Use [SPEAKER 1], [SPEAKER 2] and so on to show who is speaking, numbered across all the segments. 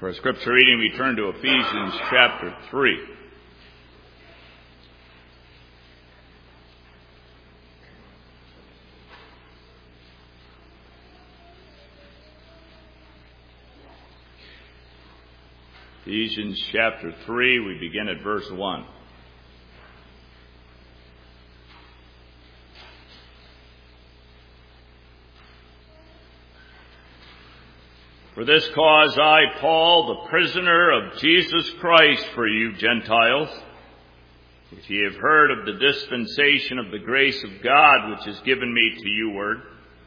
[SPEAKER 1] For our scripture reading, we turn to Ephesians chapter 3. Ephesians chapter 3, we begin at verse 1. For this cause I, Paul, the prisoner of Jesus Christ for you Gentiles, if ye have heard of the dispensation of the grace of God which is given me to you word,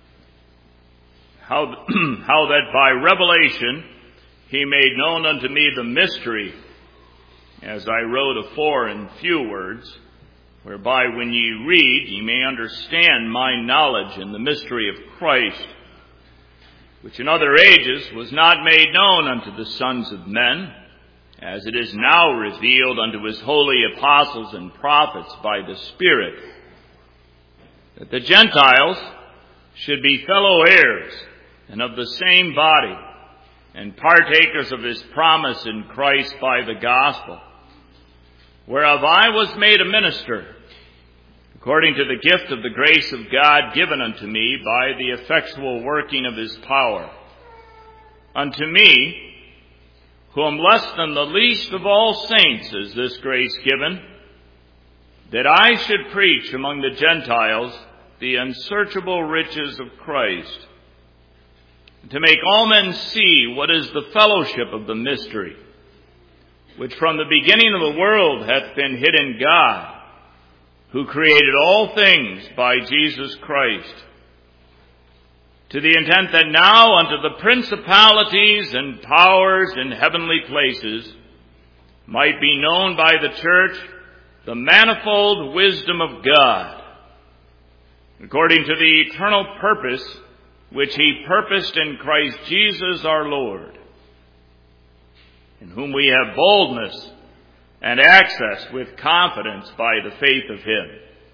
[SPEAKER 1] how that by revelation he made known unto me the mystery, as I wrote afore in few words, whereby when ye read ye may understand my knowledge in the mystery of Christ, which in other ages was not made known unto the sons of men, as it is now revealed unto his holy apostles and prophets by the Spirit, that the Gentiles should be fellow heirs and of the same body, and partakers of his promise in Christ by the gospel, whereof I was made a minister, according to the gift of the grace of God given unto me by the effectual working of his power. Unto me, who am less than the least of all saints, is this grace given, that I should preach among the Gentiles the unsearchable riches of Christ, to make all men see what is the fellowship of the mystery, which from the beginning of the world hath been hid in God, who created all things by Jesus Christ, to the intent that now unto the principalities and powers in heavenly places might be known by the church the manifold wisdom of God, according to the eternal purpose which he purposed in Christ Jesus our Lord, in whom we have boldness and access with confidence by the faith of him.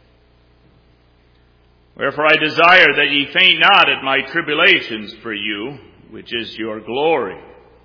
[SPEAKER 1] Wherefore I desire that ye faint not at my tribulations for you, which is your glory.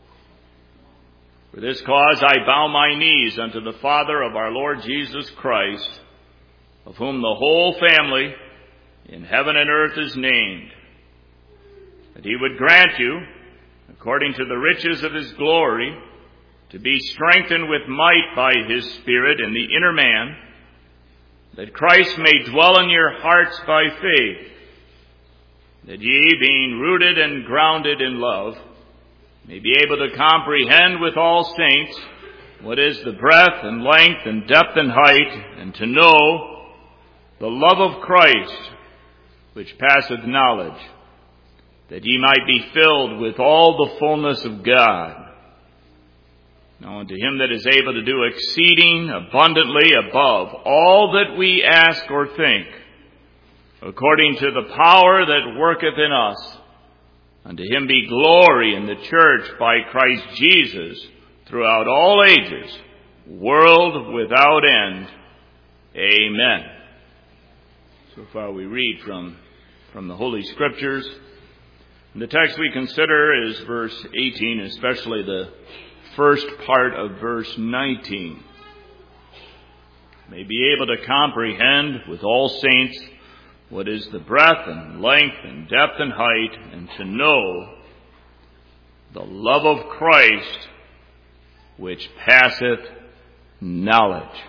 [SPEAKER 1] For this cause I bow my knees unto the Father of our Lord Jesus Christ, of whom the whole family in heaven and earth is named, that he would grant you, according to the riches of his glory, to be strengthened with might by his Spirit in the inner man, that Christ may dwell in your hearts by faith, that ye, being rooted and grounded in love, may be able to comprehend with all saints what is the breadth and length and depth and height, and to know the love of Christ, which passeth knowledge, that ye might be filled with all the fullness of God. Now unto him that is able to do exceeding abundantly above all that we ask or think, according to the power that worketh in us, unto him be glory in the church by Christ Jesus throughout all ages, world without end. Amen. So far we read from the Holy Scriptures. And the text we consider is verse 18, especially the first part of verse 19. May be able to comprehend with all saints what is the breadth and length and depth and height, and to know the love of Christ which passeth knowledge.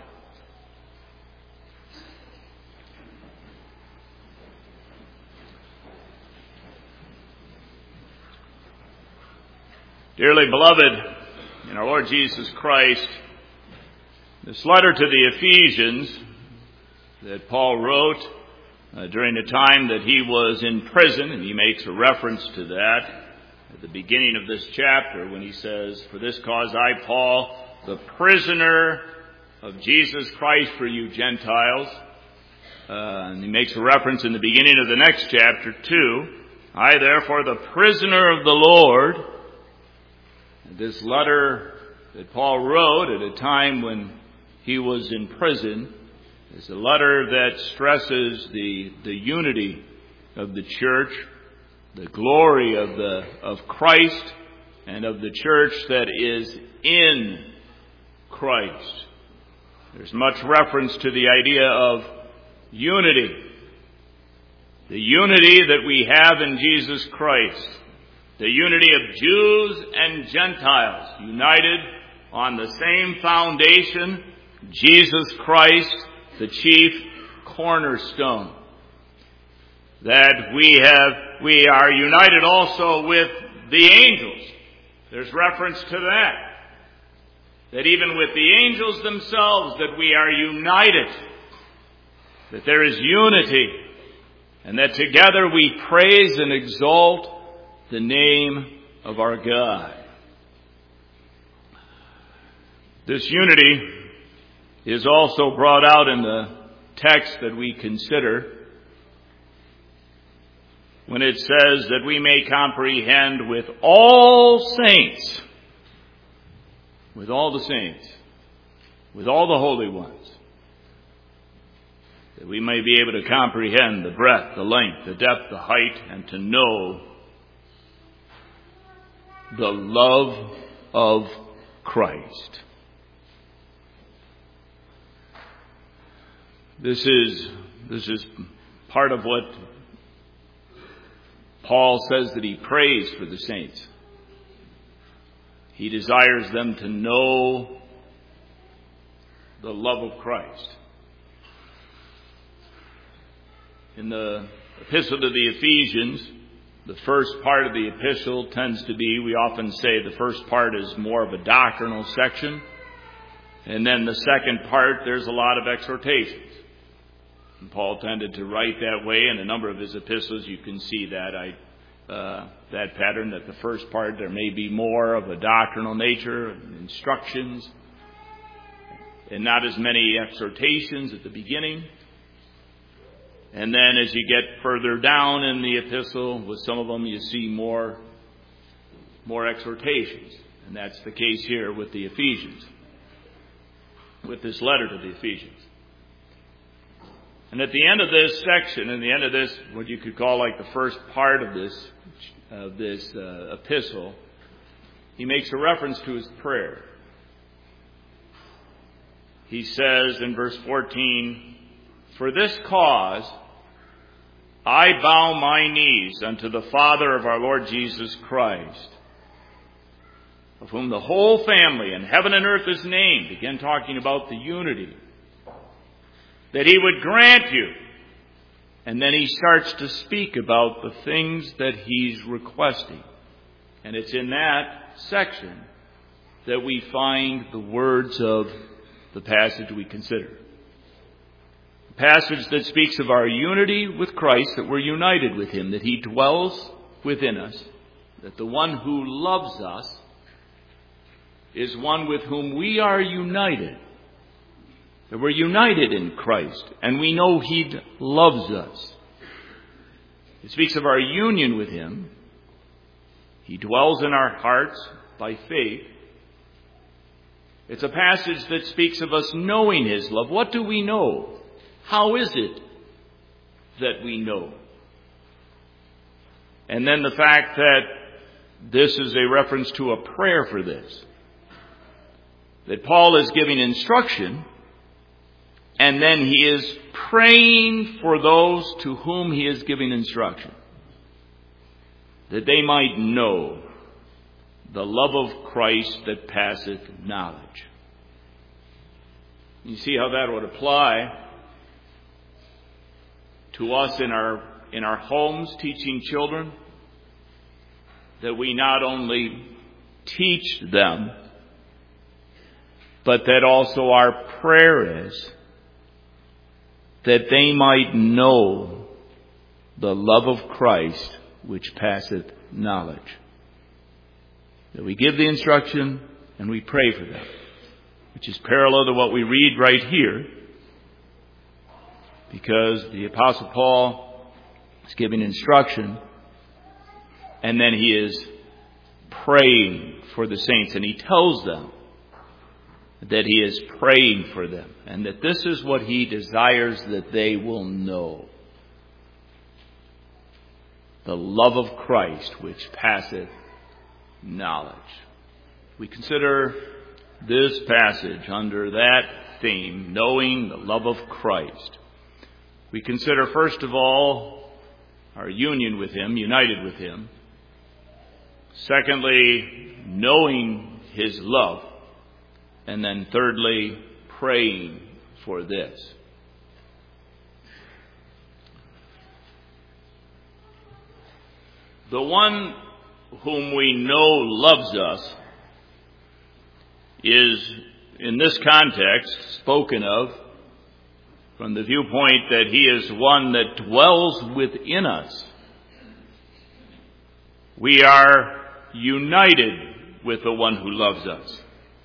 [SPEAKER 1] Dearly beloved in our Lord Jesus Christ, this letter to the Ephesians that Paul wrote during the time that he was in prison, and he makes a reference to that at the beginning of this chapter when he says, for this cause I, Paul, the prisoner of Jesus Christ for you Gentiles. And he makes a reference in the beginning of the next chapter too. I, therefore, the prisoner of the Lord. This letter that Paul wrote at a time when he was in prison is a letter that stresses the unity of the church, the glory of Christ, and of the church that is in Christ. There's much reference to the idea of unity. The unity that we have in Jesus Christ. The unity of Jews and Gentiles, united on the same foundation, Jesus Christ, the chief cornerstone. That we are united also with the angels. There's reference to that. That even with the angels themselves, that we are united. That there is unity. And that together we praise and exalt the name of our God. This unity is also brought out in the text that we consider when it says that we may comprehend with all saints, with all the saints, with all the holy ones, that we may be able to comprehend the breadth, the length, the depth, the height, and to know the love of Christ. This is part of what Paul says that he prays for the saints. He desires them to know the love of Christ. In the epistle to the Ephesians, the first part of the epistle tends to be, we often say the first part is more of a doctrinal section. And then the second part, there's a lot of exhortations. And Paul tended to write that way. In a number of his epistles, you can see that that pattern, that the first part, there may be more of a doctrinal nature, instructions, and not as many exhortations at the beginning. And then as you get further down in the epistle, with some of them you see more exhortations. And that's the case here with the Ephesians, with this letter to the Ephesians. And at the end of this section, in the end of this, what you could call like the first part of this epistle, he makes a reference to his prayer. He says in verse 14, "For this cause I bow my knees unto the Father of our Lord Jesus Christ, of whom the whole family in heaven and earth is named," again talking about the unity, "that he would grant you." And then he starts to speak about the things that he's requesting. And it's in that section that we find the words of the passage we consider. A passage that speaks of our unity with Christ, that we're united with him, that he dwells within us, that the one who loves us is one with whom we are united. That we're united in Christ, and we know he loves us. It speaks of our union with him. He dwells in our hearts by faith. It's a passage that speaks of us knowing his love. What do we know? How is it that we know? And then the fact that this is a reference to a prayer for this. That Paul is giving instruction, and then he is praying for those to whom he is giving instruction, that they might know the love of Christ that passeth knowledge. You see how that would apply to us in our homes, teaching children, that we not only teach them, but that also our prayer is that they might know the love of Christ which passeth knowledge. That we give the instruction and we pray for them, which is parallel to what we read right here, because the Apostle Paul is giving instruction and then he is praying for the saints, and he tells them that he is praying for them, and that this is what he desires that they will know. The love of Christ which passeth knowledge. We consider this passage under that theme, knowing the love of Christ. We consider, first of all, our union with Him, united with Him. Secondly, knowing His love. And then thirdly, praying for this. The one whom we know loves us is, in this context, spoken of from the viewpoint that He is one that dwells within us. We are united with the one who loves us.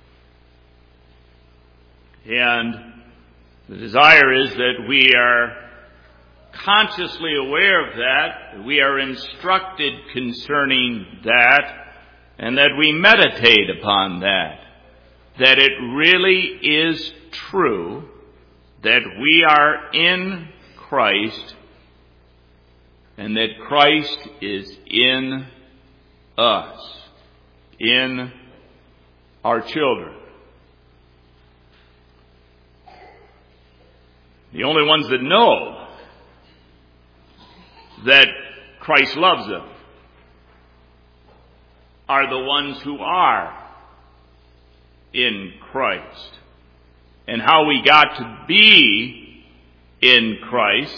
[SPEAKER 1] And the desire is that we are consciously aware of that we are instructed concerning that, and that we meditate upon that it really is true that we are in Christ and that Christ is in us, in our children. The only ones that know that Christ loves them are the ones who are in Christ. And how we got to be in Christ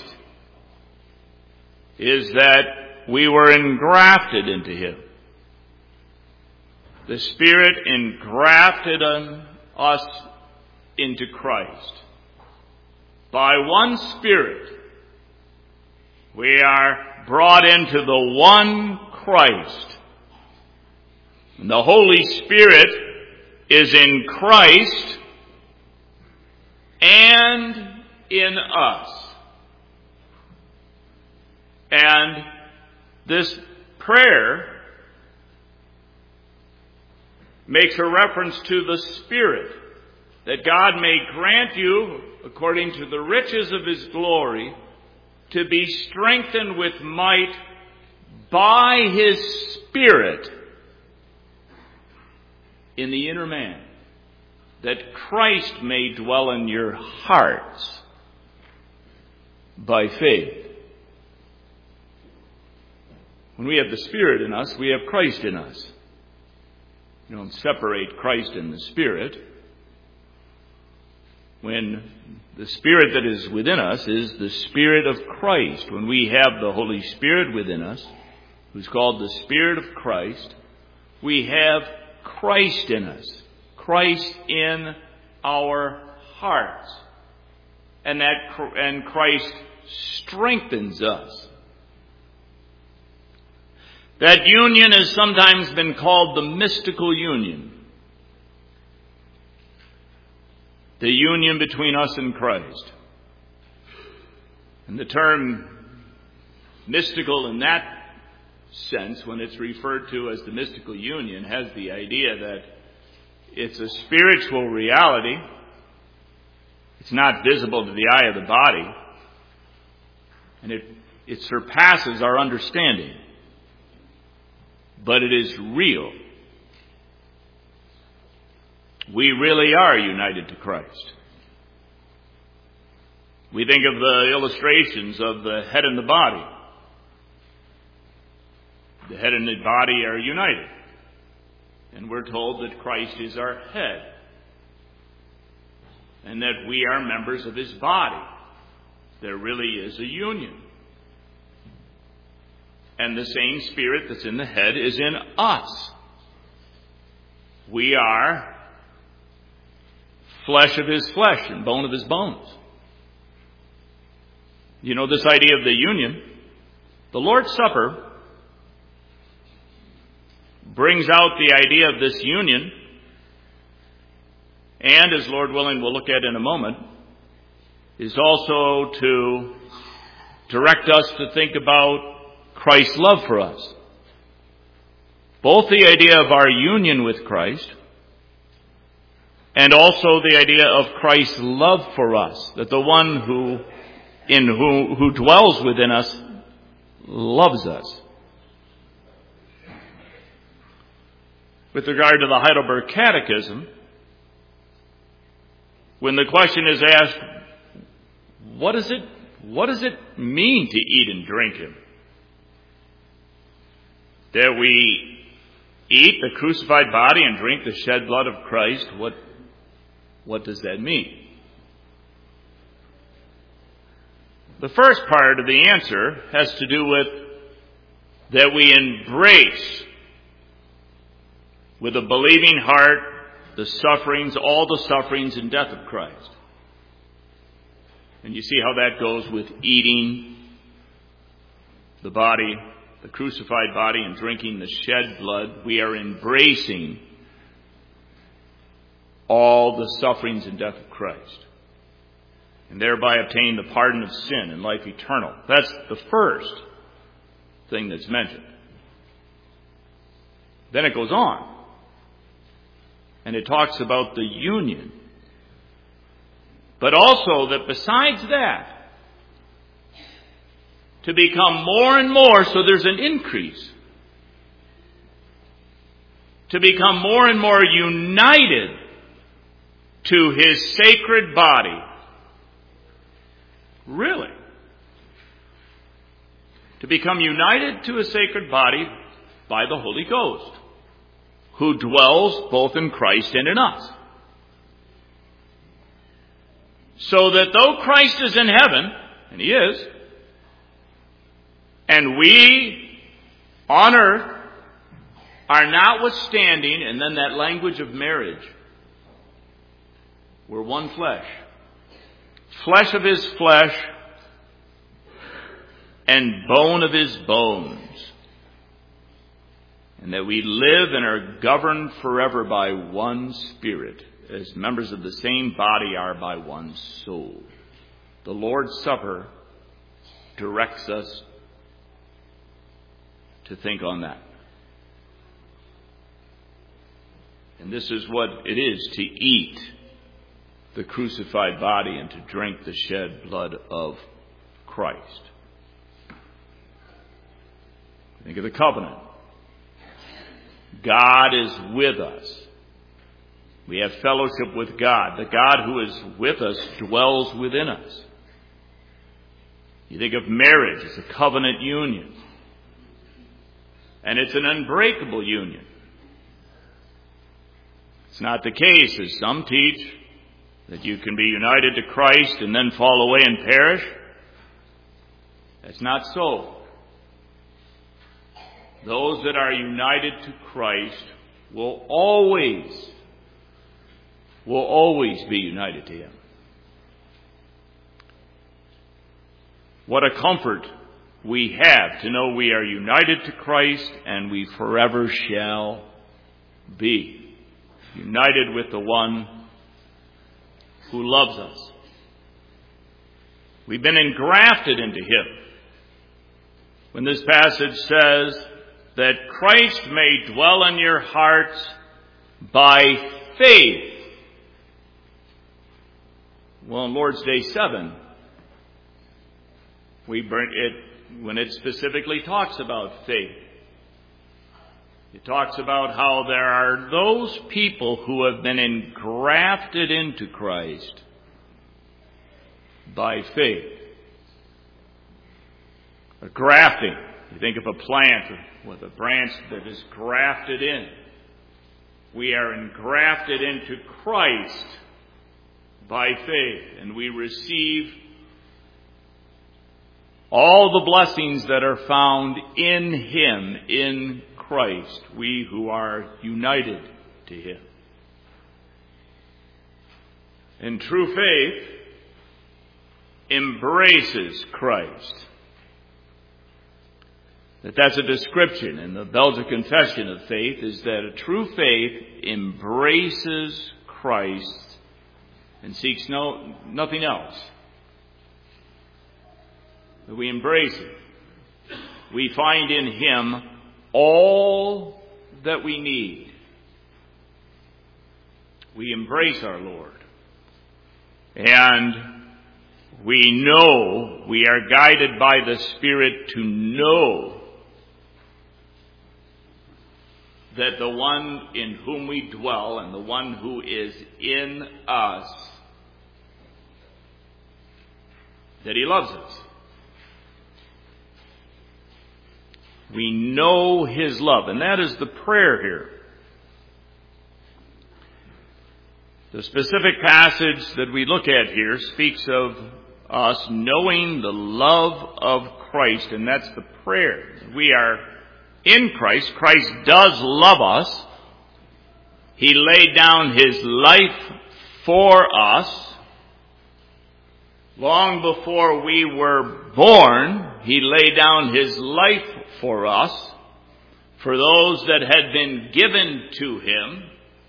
[SPEAKER 1] is that we were engrafted into Him. The Spirit engrafted us into Christ. By one Spirit, we are brought into the one Christ. And the Holy Spirit is in Christ and in us. And this prayer makes a reference to the Spirit, that God may grant you, according to the riches of His glory, to be strengthened with might by His Spirit in the inner man, that Christ may dwell in your hearts by faith. When we have the Spirit in us, we have Christ in us. You don't separate Christ and the Spirit. When the Spirit that is within us is the Spirit of Christ. When we have the Holy Spirit within us, who's called the Spirit of Christ, we have Christ in us. Christ in our hearts. And Christ strengthens us. That union has sometimes been called the mystical union. The union between us and Christ. And the term mystical in that sense, when it's referred to as the mystical union, has the idea that it's a spiritual reality. It's not visible to the eye of the body. And it surpasses our understanding. But it is real. We really are united to Christ. We think of the illustrations of the head and the body. The head and the body are united. And we're told that Christ is our head. And that we are members of His body. There really is a union. And the same Spirit that's in the head is in us. We are flesh of His flesh and bone of His bones. You know, this idea of the union, the Lord's Supper brings out the idea of this union, and as Lord willing we'll look at in a moment, is also to direct us to think about Christ's love for us. Both the idea of our union with Christ and also the idea of Christ's love for us, that the one who dwells within us loves us. with regard to the Heidelberg Catechism, when the question is asked, what does it mean to eat and drink Him? That we eat the crucified body and drink the shed blood of Christ, what does that mean? The first part of the answer has to do with that we embrace with a believing heart all the sufferings and death of Christ. And you see how that goes with eating the body, the crucified body, and drinking the shed blood. We are embracing all the sufferings and death of Christ, and thereby obtain the pardon of sin and life eternal. That's the first thing that's mentioned. Then it goes on, and it talks about the union. But also that besides that, to become more and more, so there's an increase, to become more and more united to His sacred body. Really? To become united to His sacred body by the Holy Ghost, who dwells both in Christ and in us. So that though Christ is in heaven, and He is, and we on earth are notwithstanding, and then that language of marriage, we're one flesh. Flesh of His flesh and bone of His bones. And that we live and are governed forever by one Spirit, as members of the same body are by one soul. The Lord's Supper directs us to think on that. And this is what it is to eat the crucified body and to drink the shed blood of Christ. Think of the covenant. God is with us. We have fellowship with God. The God who is with us dwells within us. You think of marriage as a covenant union. And it's an unbreakable union. It's not the case, as some teach, that you can be united to Christ and then fall away and perish. That's not so. Those that are united to Christ will always be united to Him. What a comfort we have to know we are united to Christ and we forever shall be united with the one who loves us. We've been engrafted into Him. When this passage says that Christ may dwell in your hearts by faith. Well, on Lord's Day 7, we burn it when it specifically talks about faith. It talks about how there are those people who have been engrafted into Christ by faith. A grafting. You think of a plant with a branch that is grafted in. We are engrafted into Christ by faith, and we receive all the blessings that are found in Him, in Christ, we who are united to Him. And true faith embraces Christ. That's a description in the Belgic Confession of Faith, is that a true faith embraces Christ and seeks nothing else. That we embrace Him. We find in Him all that we need. We embrace our Lord. And we know, we are guided by the Spirit to know that the one in whom we dwell and the one who is in us, that he loves us. We know his love, and that is the prayer here. The specific passage that we look at here speaks of us knowing the love of Christ, and that's the prayer. We are in Christ. Christ does love us. He laid down his life for us. Long before we were born, he laid down his life for us, for those that had been given to him.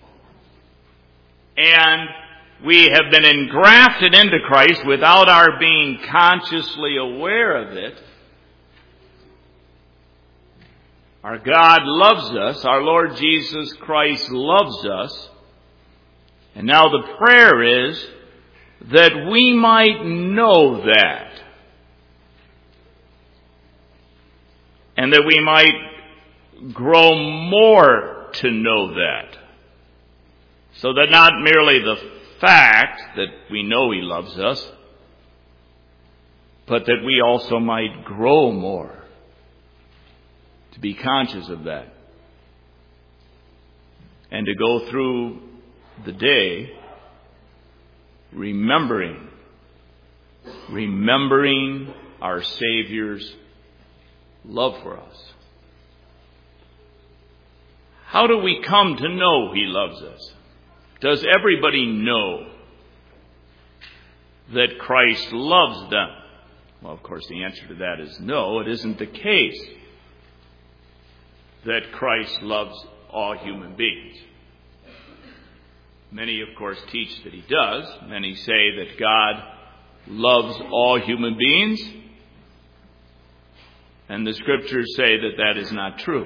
[SPEAKER 1] And we have been engrafted into Christ without our being consciously aware of it. Our God loves us. Our Lord Jesus Christ loves us. And now the prayer is that we might know that. And that we might grow more to know that. So that not merely the fact that we know he loves us, but that we also might grow more to be conscious of that. And to go through the day remembering our Savior's love for us. How do we come to know he loves us? Does everybody know that Christ loves them? Well, of course, the answer to that is no. It isn't the case that Christ loves all human beings. Many, of course, teach that he does. Many say that God loves all human beings. And the scriptures say that that is not true.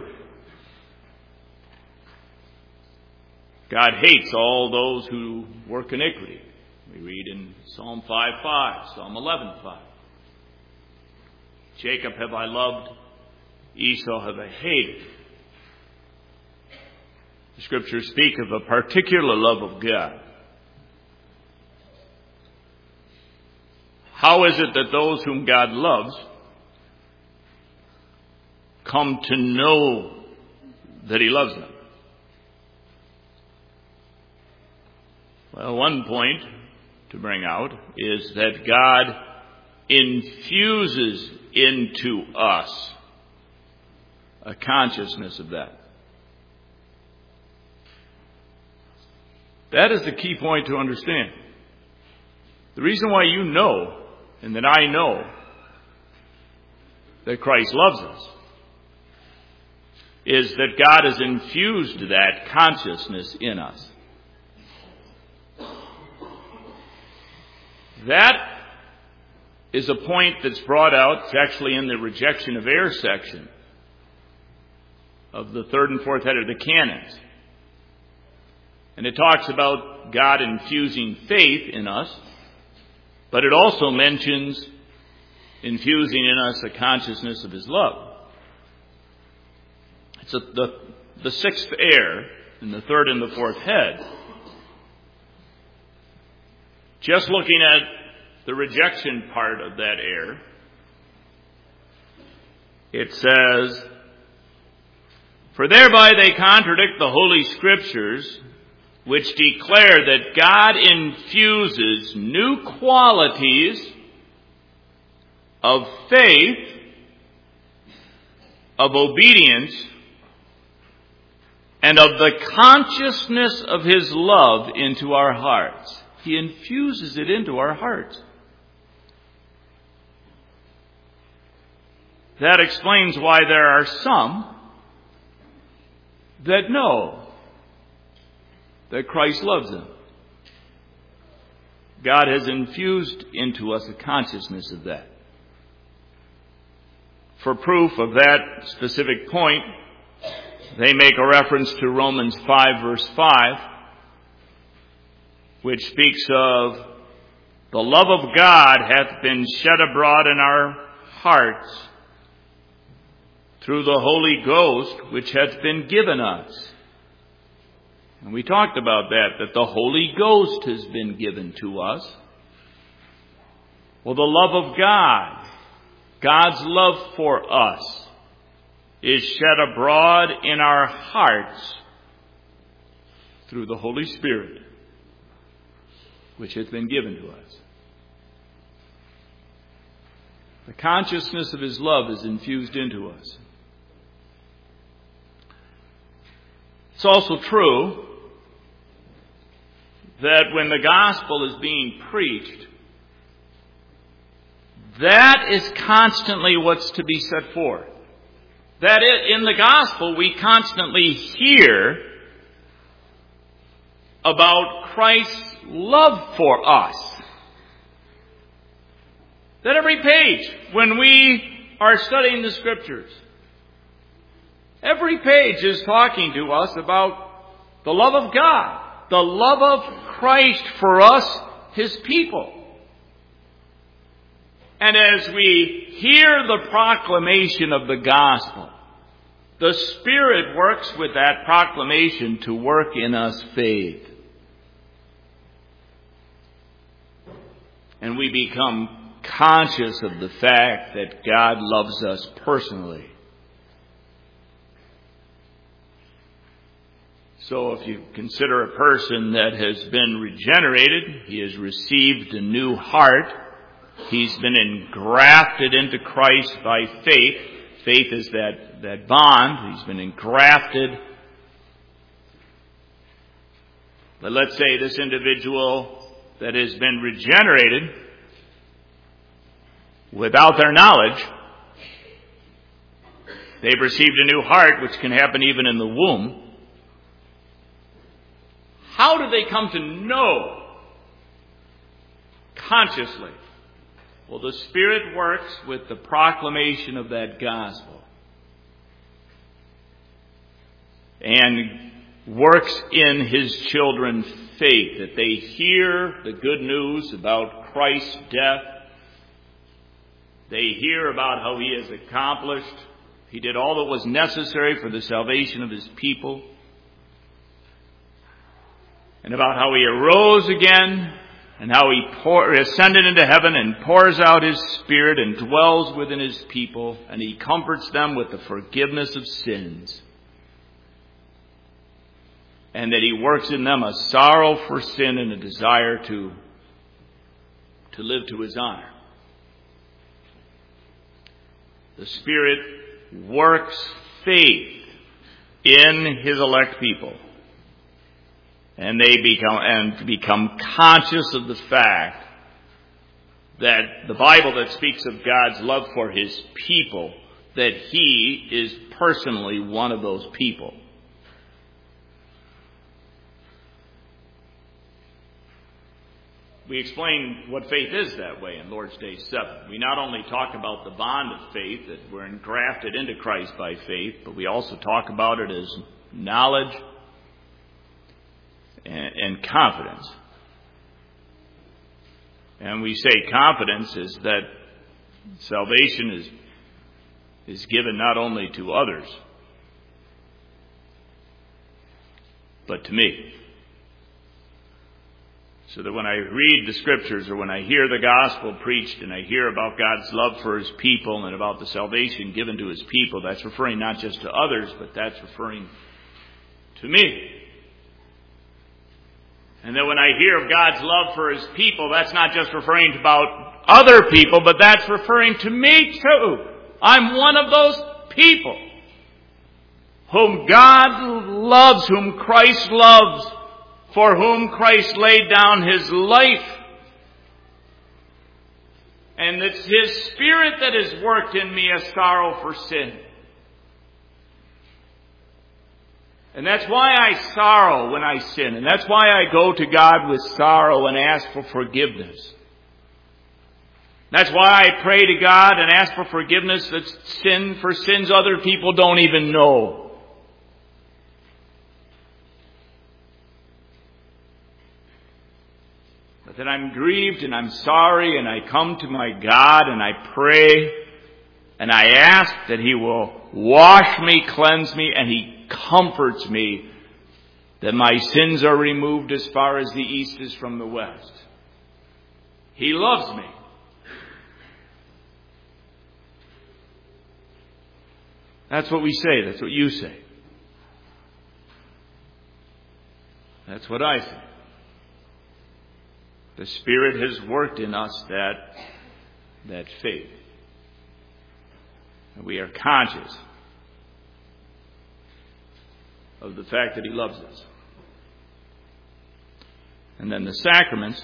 [SPEAKER 1] God hates all those who work iniquity. We read in Psalm 5:5, Psalm 11:5. Jacob have I loved, Esau have I hated. The scriptures speak of a particular love of God. How is it that those whom God loves come to know that he loves them? Well, one point to bring out is that God infuses into us a consciousness of that. That is the key point to understand. The reason why you know, and that I know, that Christ loves us, is that God has infused that consciousness in us. That is a point that's brought out. It's actually in the rejection of error section of the third and fourth head of the canons. And it talks about God infusing faith in us, but it also mentions infusing in us a consciousness of his love. It's the sixth error in the third and the fourth head. Just looking at the rejection part of that error, it says, "For thereby they contradict the Holy Scriptures, which declare that God infuses new qualities of faith, of obedience, and of the consciousness of his love into our hearts." He infuses it into our hearts. That explains why there are some that know that Christ loves them. God has infused into us a consciousness of that. For proof of that specific point, they make a reference to Romans 5, verse 5, which speaks of the love of God hath been shed abroad in our hearts through the Holy Ghost, which hath been given us. And we talked about that the Holy Ghost has been given to us. Well, the love of God, God's love for us, is shed abroad in our hearts through the Holy Spirit, which has been given to us. The consciousness of His love is infused into us. It's also true that when the gospel is being preached, that is constantly what's to be set forth. That in the gospel we constantly hear about Christ's love for us. That every page, when we are studying the Scriptures, every page is talking to us about the love of God, the love of Christ for us, His people. And as we hear the proclamation of the gospel, the Spirit works with that proclamation to work in us faith. And we become conscious of the fact that God loves us personally. So if you consider a person that has been regenerated, he has received a new heart, he's been engrafted into Christ by faith. Faith is that bond. He's been engrafted. But let's say this individual that has been regenerated, without their knowledge, they've received a new heart, which can happen even in the womb. How do they come to know consciously? Well, the Spirit works with the proclamation of that gospel and works in His children's faith, that they hear the good news about Christ's death. They hear about how He has accomplished. He did all that was necessary for the salvation of His people. And about how He arose again, and how He ascended into heaven and pours out His Spirit and dwells within His people, and He comforts them with the forgiveness of sins. And that He works in them a sorrow for sin and a desire to live to His honor. The Spirit works faith in His elect people. And they become conscious of the fact that the Bible that speaks of God's love for His people, that He is personally one of those people. We explain what faith is that way in Lord's Day 7. We not only talk about the bond of faith, that we're engrafted into Christ by faith, but we also talk about it as knowledge and confidence. And we say confidence is that salvation is given not only to others, but to me. So that when I read the Scriptures, or when I hear the gospel preached, and I hear about God's love for His people and about the salvation given to His people, that's referring not just to others, but that's referring to me. And that when I hear of God's love for His people, that's not just referring about other people, but that's referring to me too. I'm one of those people whom God loves, whom Christ loves, for whom Christ laid down His life. And it's His Spirit that has worked in me a sorrow for sin. And that's why I sorrow when I sin. And that's why I go to God with sorrow and ask for forgiveness. That's why I pray to God and ask for forgiveness for sins other people don't even know. But that I'm grieved and I'm sorry, and I come to my God and I pray and I ask that He will wash me, cleanse me, and He comforts me that my sins are removed as far as the east is from the west. He loves me. That's what we say. That's what you say. That's what I say. The Spirit has worked in us that faith. And we are conscious of the fact that He loves us. And then the sacraments.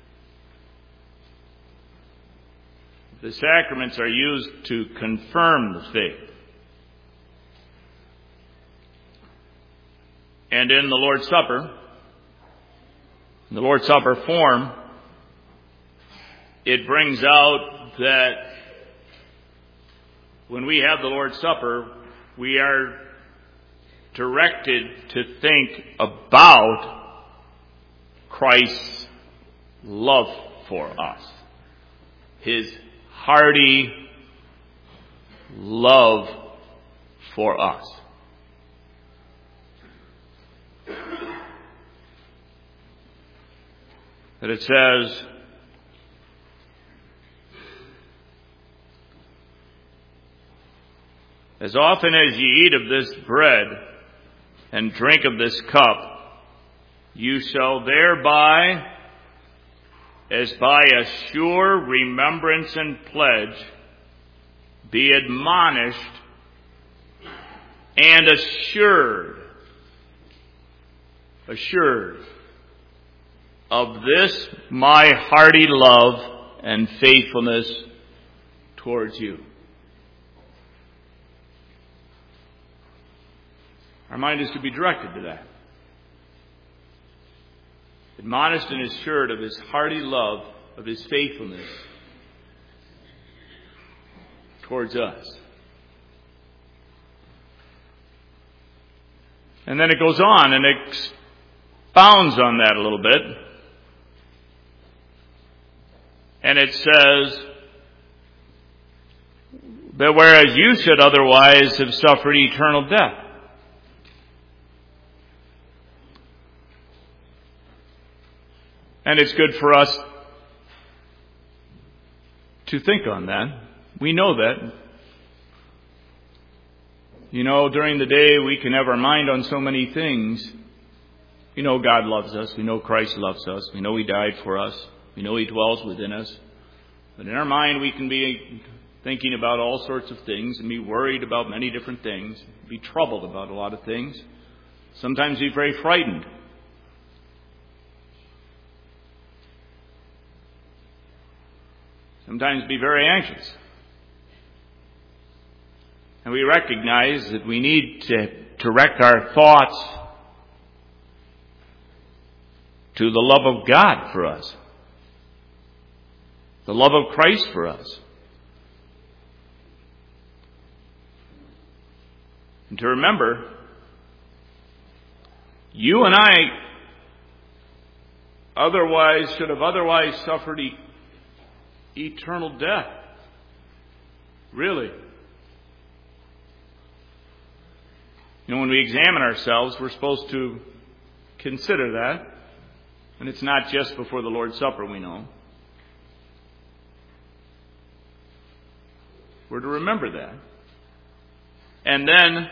[SPEAKER 1] The sacraments are used to confirm the faith. And in the Lord's Supper form, it brings out that when we have the Lord's Supper, we are directed to think about Christ's love for us. His hearty love for us. That it says, as often as ye eat of this bread and drink of this cup, you shall thereby, as by a sure remembrance and pledge, be admonished and assured of this my hearty love and faithfulness towards you. Our mind is to be directed to that. Admonished and assured of His hearty love, of His faithfulness towards us. And then it goes on and expounds on that a little bit. And it says that whereas you should otherwise have suffered eternal death. And it's good for us to think on that. We know that. You know, during the day we can have our mind on so many things. We know God loves us. We know Christ loves us. We know He died for us. We know He dwells within us. But in our mind we can be thinking about all sorts of things and be worried about many different things, be troubled about a lot of things, sometimes be very frightened. Sometimes be very anxious. And we recognize that we need to direct our thoughts to the love of God for us. The love of Christ for us. And to remember, you and I should have otherwise suffered eternal death. Really. You know, when we examine ourselves, we're supposed to consider that. And it's not just before the Lord's Supper, we know. We're to remember that. And then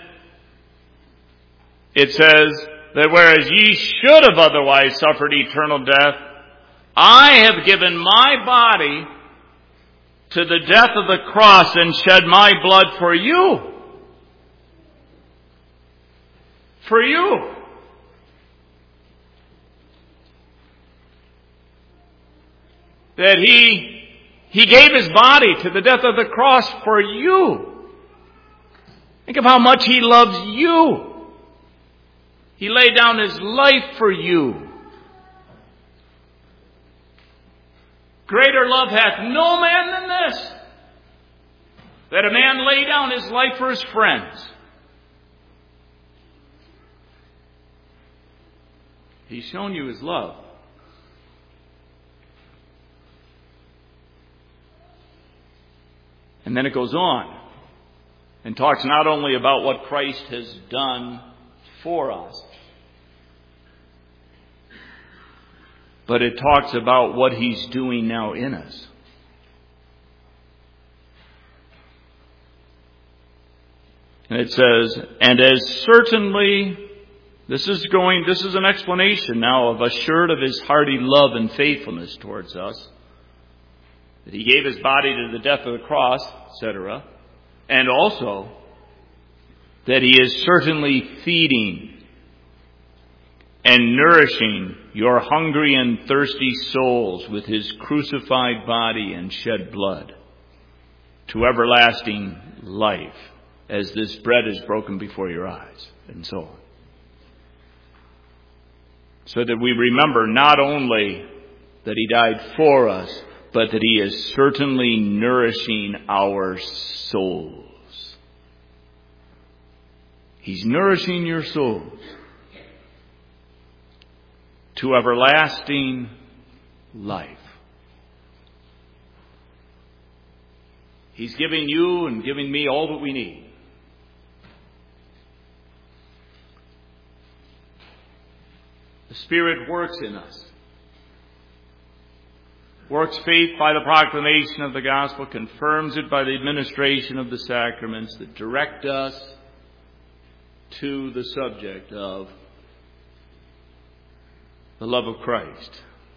[SPEAKER 1] it says that whereas ye should have otherwise suffered eternal death, I have given my body to the death of the cross and shed my blood for you. For you. That He gave His body to the death of the cross for you. Think of how much He loves you. He laid down His life for you. Greater love hath no man than this, that a man lay down his life for his friends. He's shown you His love. And then it goes on and talks not only about what Christ has done for us, but it talks about what He's doing now in us. And it says, and as certainly, this is an explanation now of assured of His hearty love and faithfulness towards us, that He gave His body to the death of the cross, etc., and also that He is certainly feeding and nourishing your hungry and thirsty souls with His crucified body and shed blood to everlasting life, as this bread is broken before your eyes, and so on. So that we remember not only that He died for us, but that He is certainly nourishing our souls. He's nourishing your souls to everlasting life. He's giving you and giving me all that we need. The Spirit works in us. Works faith by the proclamation of the gospel, confirms it by the administration of the sacraments that direct us to the subject of the love of Christ.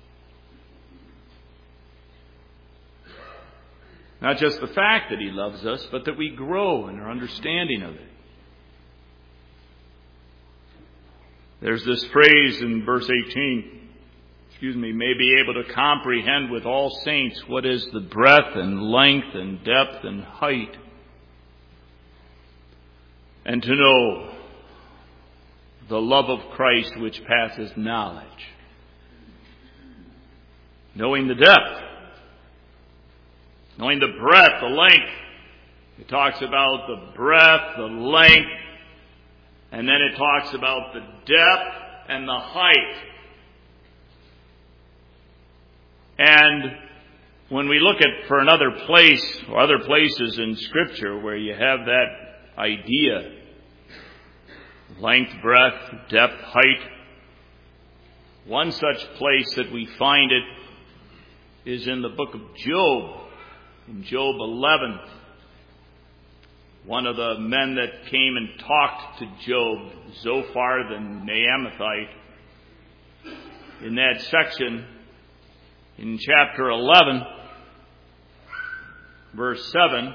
[SPEAKER 1] Not just the fact that He loves us, but that we grow in our understanding of it. There's this phrase in verse 18, may be able to comprehend with all saints what is the breadth and length and depth and height, and to know the love of Christ which passes knowledge. Knowing the depth, knowing the breadth, the length. It talks about the breadth, the length, and then it talks about the depth and the height. And when we look at for another place or other places in Scripture where you have that idea, length, breadth, depth, height, one such place that we find it is in the book of Job, in Job 11. One of the men that came and talked to Job, Zophar the Naamathite, in that section, in chapter 11, verse 7,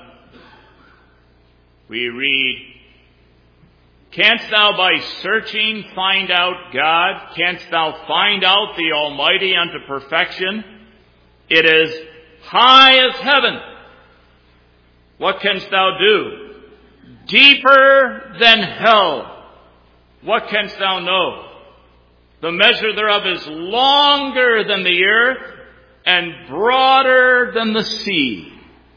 [SPEAKER 1] we read, "Canst thou by searching find out God? Canst thou find out the Almighty unto perfection? It is high as heaven. What canst thou do? Deeper than hell. What canst thou know? The measure thereof is longer than the earth and broader than the sea."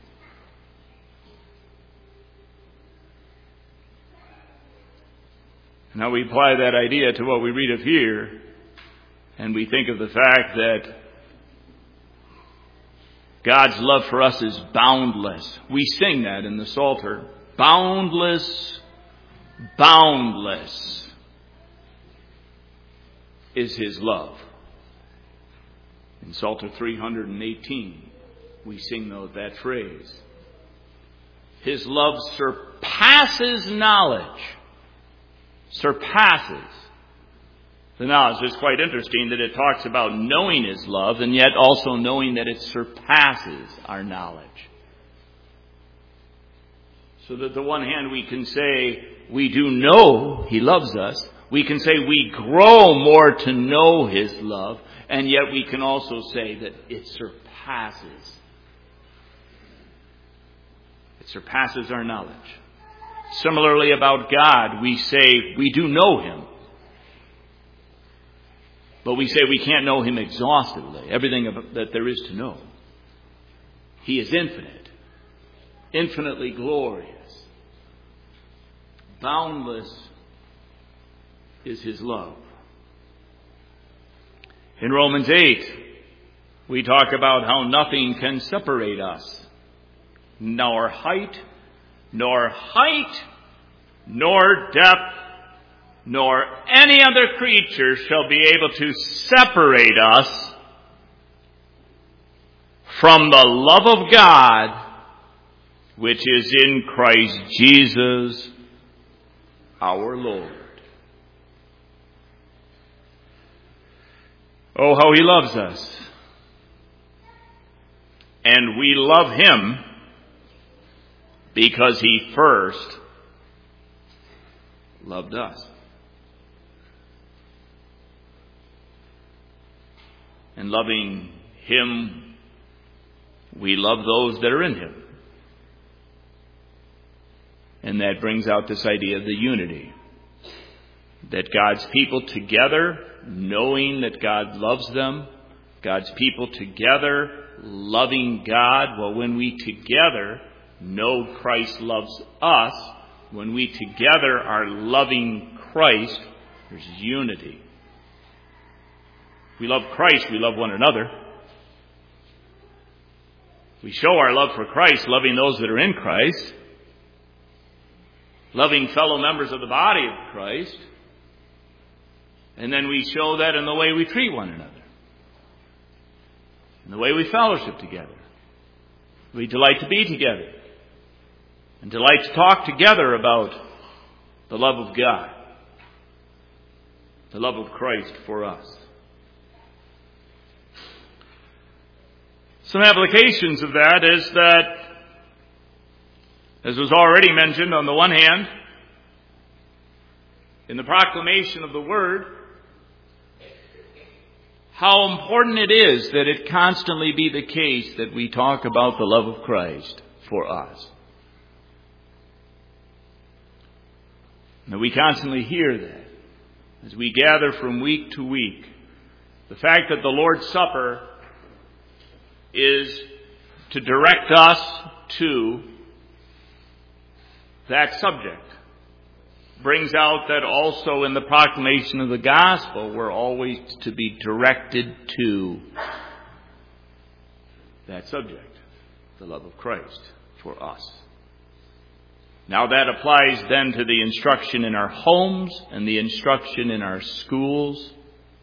[SPEAKER 1] Now we apply that idea to what we read of here, and we think of the fact that God's love for us is boundless. We sing that in the Psalter. Boundless, boundless is His love. In Psalter 318, we sing that phrase. His love surpasses knowledge. Surpasses the knowledge. It's quite interesting that it talks about knowing His love and yet also knowing that it surpasses our knowledge. So that the one hand we can say we do know He loves us. We can say we grow more to know His love. And yet we can also say that it surpasses. It surpasses our knowledge. Similarly about God, we say we do know Him. But we say we can't know Him exhaustively. Everything that there is to know. He is infinite. Infinitely glorious. Boundless is His love. In Romans 8, we talk about how nothing can separate us. Nor height, nor depth, nor any other creature shall be able to separate us from the love of God, which is in Christ Jesus our Lord. Oh, how He loves us. And we love Him because He first loved us. And loving Him, we love those that are in Him. And that brings out this idea of the unity. That God's people together, knowing that God loves them, God's people together, loving God. Well, when we together know Christ loves us, when we together are loving Christ, there's unity. We love Christ, we love one another. We show our love for Christ, loving those that are in Christ, loving fellow members of the body of Christ, and then we show that in the way we treat one another, in the way we fellowship together. We delight to be together, and delight to talk together about the love of God, the love of Christ for us. Some applications of that is that, as was already mentioned, on the one hand, in the proclamation of the Word, how important it is that it constantly be the case that we talk about the love of Christ for us. And that we constantly hear that as we gather from week to week. The fact that the Lord's Supper is to direct us to that subject. Brings out that also in the proclamation of the gospel, we're always to be directed to that subject, the love of Christ for us. Now that applies then to the instruction in our homes and the instruction in our schools,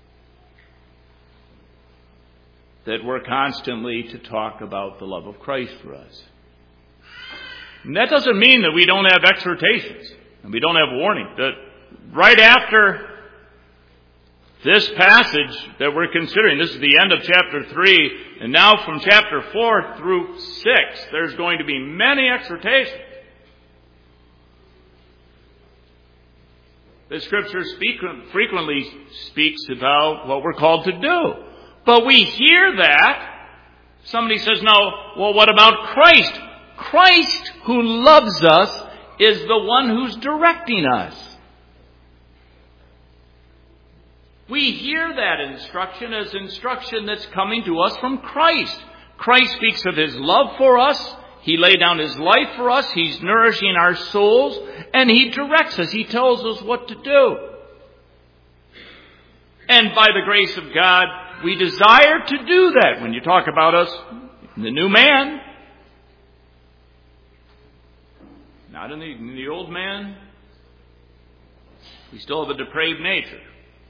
[SPEAKER 1] that we're constantly to talk about the love of Christ for us. And that doesn't mean that we don't have exhortations and we don't have warning. That right after this passage that we're considering, this is the end of chapter 3, and now from chapter 4 through 6, there's going to be many exhortations. The Scripture frequently speaks about what we're called to do. But we hear that. Somebody says, no, well, what about Christ? Christ, who loves us, is the one who's directing us. We hear that instruction as instruction that's coming to us from Christ. Christ speaks of His love for us. He laid down His life for us. He's nourishing our souls. And He directs us. He tells us what to do. And by the grace of God, we desire to do that. When you talk about us, the new man, not in the old man, we still have a depraved nature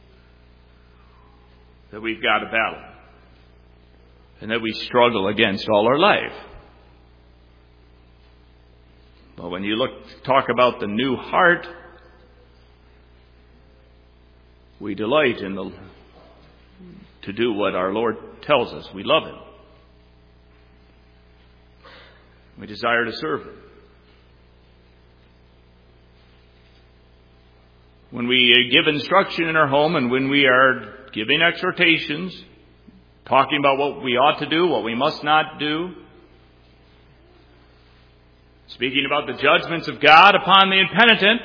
[SPEAKER 1] that we've got to battle and that we struggle against all our life. But when you talk about the new heart, we delight to do what our Lord tells us. We love Him. We desire to serve Him. When we give instruction in our home and when we are giving exhortations, talking about what we ought to do, what we must not do, speaking about the judgments of God upon the impenitent,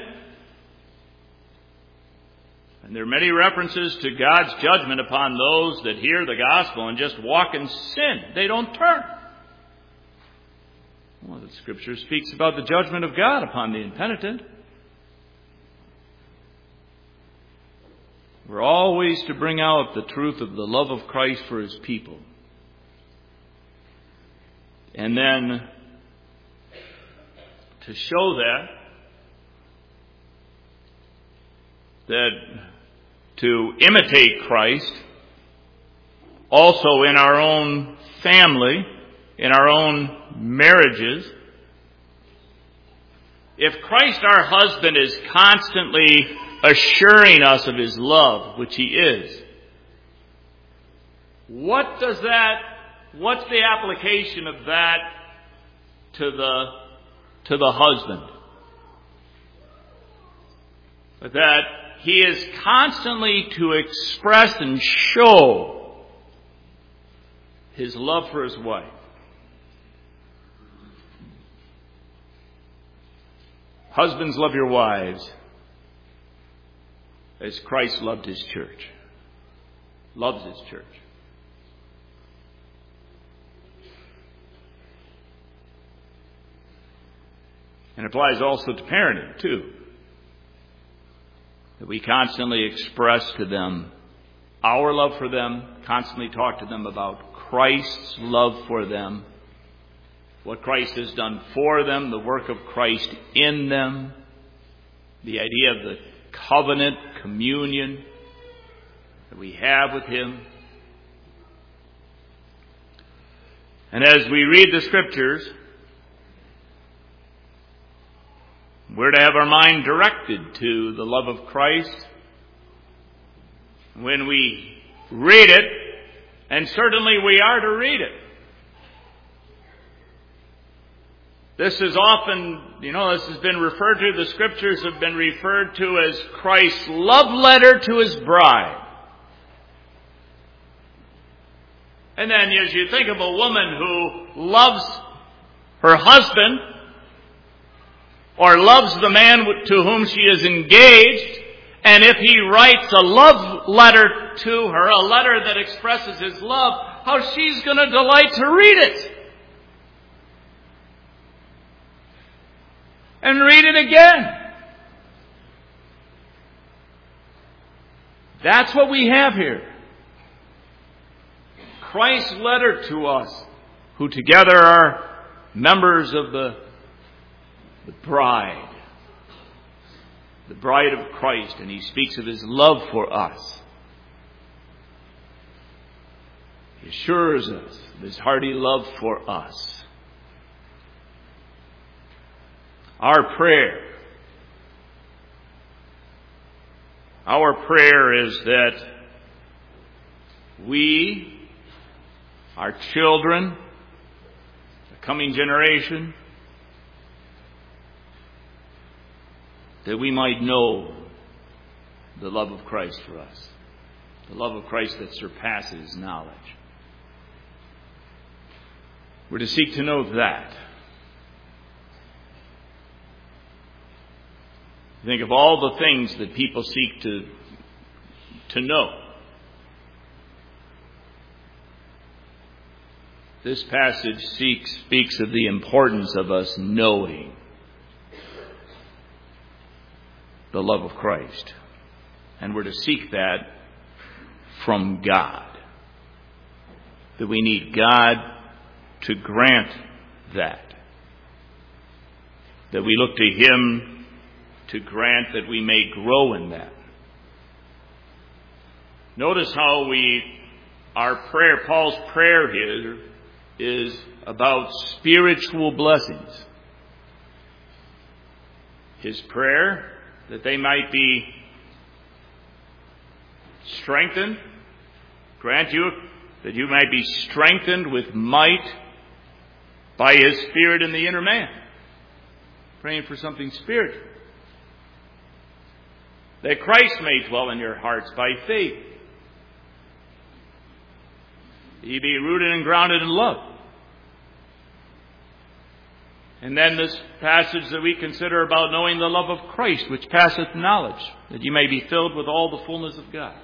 [SPEAKER 1] and there are many references to God's judgment upon those that hear the gospel and just walk in sin. They don't turn. Well, the Scripture speaks about the judgment of God upon the impenitent. We're always to bring out the truth of the love of Christ for His people. And then to show that to imitate Christ also in our own family, in our own marriages. If Christ our husband is constantly assuring us of his love, which he is, what's the application of that to the husband? That he is constantly to express and show his love for his wife. Husbands, love your wives as Christ loved his church. Loves his church. And it applies also to parenting, too. That we constantly express to them our love for them, constantly talk to them about Christ's love for them, what Christ has done for them, the work of Christ in them, the idea of the covenant communion that we have with him. And as we read the Scriptures, we're to have our mind directed to the love of Christ. When we read it, and certainly we are to read it. This is often, this has been referred to, the Scriptures have been referred to as Christ's love letter to his bride. And then as you think of a woman who loves her husband, or loves the man to whom she is engaged, and if he writes a love letter to her, a letter that expresses his love, how she's going to delight to read it. And read it again. That's what we have here. Christ's letter to us, who together are members of the bride of Christ, and he speaks of his love for us. He assures us of his hearty love for us. Our prayer is that we, our children, the coming generation, that we might know the love of Christ for us. The love of Christ that surpasses knowledge. We're to seek to know that. Think of all the things that people seek to know. This passage speaks of the importance of us knowing the love of Christ. And we're to seek that from God. That we need God to grant that. That we look to him to grant that we may grow in that. Notice how Paul's prayer here is about spiritual blessings. His prayer, that they might be strengthened, grant you that you might be strengthened with might by his Spirit in the inner man. Praying for something spiritual. That Christ may dwell in your hearts by faith. That ye be rooted and grounded in love. And then this passage that we consider about knowing the love of Christ, which passeth knowledge, that ye may be filled with all the fullness of God.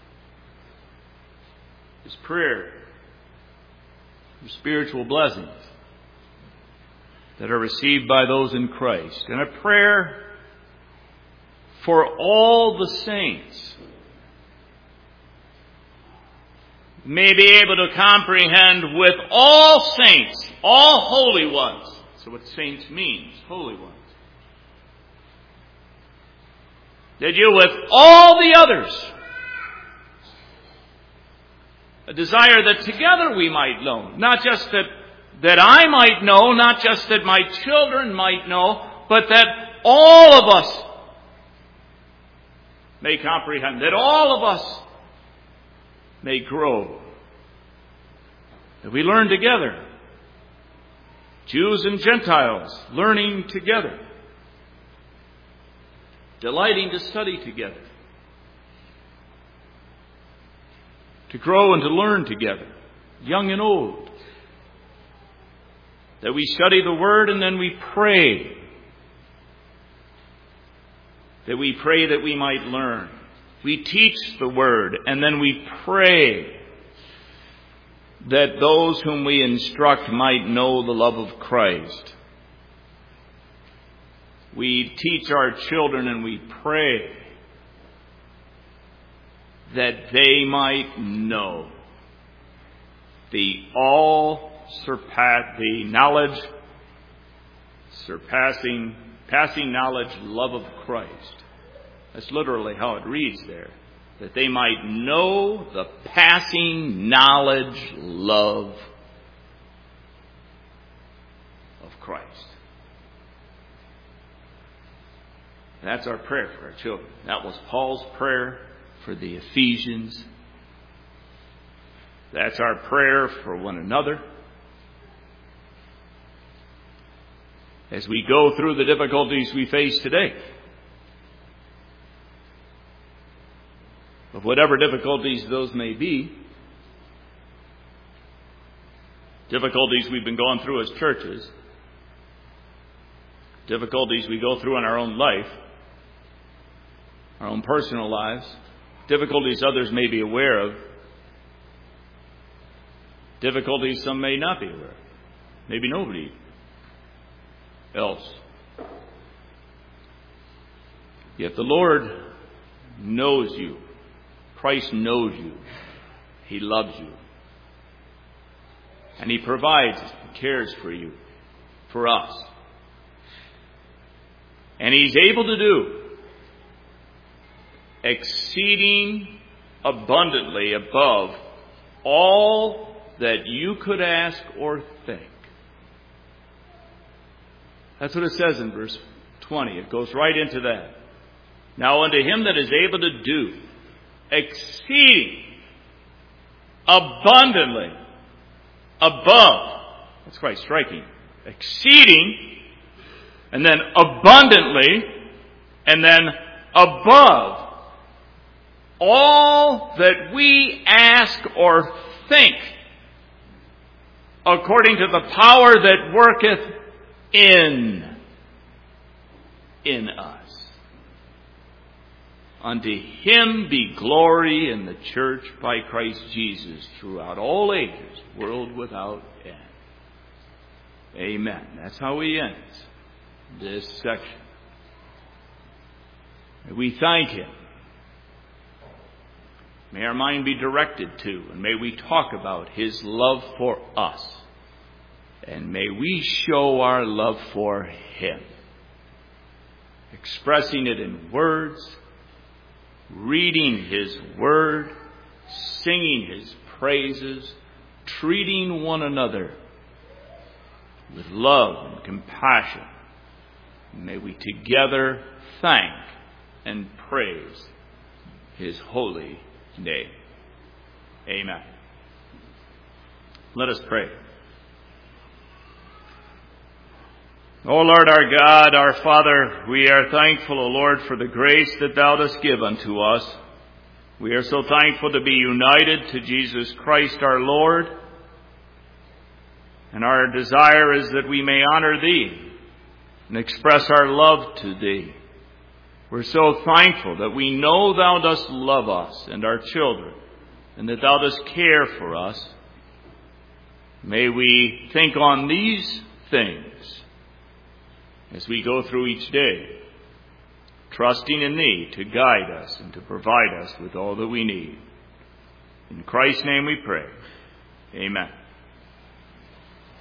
[SPEAKER 1] His prayer for spiritual blessings that are received by those in Christ. And a prayer for all the saints may be able to comprehend with all saints, all holy ones. So what saints means, holy ones. That you with all the others, a desire that together we might know, not just that that I might know, not just that my children might know, but that all of us may comprehend, that all of us may grow, that we learn together, Jews and Gentiles learning together, delighting to study together, to grow and to learn together, young and old, that we study the Word and then we pray, that we pray that we might learn. We teach the Word and then we pray that those whom we instruct might know the love of Christ. We teach our children and we pray that they might know the passing knowledge, love of Christ. That's literally how it reads there. That they might know the passing knowledge, love of Christ. That's our prayer for our children. That was Paul's prayer for the Ephesians. That's our prayer for one another. As we go through the difficulties we face today, of whatever difficulties those may be, difficulties we've been going through as churches, difficulties we go through in our own life, our own personal lives, difficulties others may be aware of, difficulties some may not be aware of, maybe nobody else. Yet the Lord knows you. Christ knows you. He loves you. And He provides and cares for you, for us. And He's able to do exceeding abundantly above all that you could ask or think. That's what it says in verse 20. It goes right into that. Now unto Him that is able to do exceeding abundantly above. That's quite striking. Exceeding, and then abundantly, and then above all that we ask or think, according to the power that worketh in us. Unto Him be glory in the church by Christ Jesus throughout all ages, world without end. Amen. That's how we end this section. We thank Him. May our mind be directed to, and may we talk about His love for us. And may we show our love for Him, expressing it in words, reading His Word, singing His praises, treating one another with love and compassion. May we together thank and praise His holy name. Amen. Let us pray. O Lord our God, our Father, we are thankful, O Lord, for the grace that Thou dost give unto us. We are so thankful to be united to Jesus Christ our Lord. And our desire is that we may honor Thee and express our love to Thee. We're so thankful that we know Thou dost love us and our children, and that Thou dost care for us. May we think on these things as we go through each day, trusting in Thee to guide us and to provide us with all that we need. In Christ's name we pray. Amen.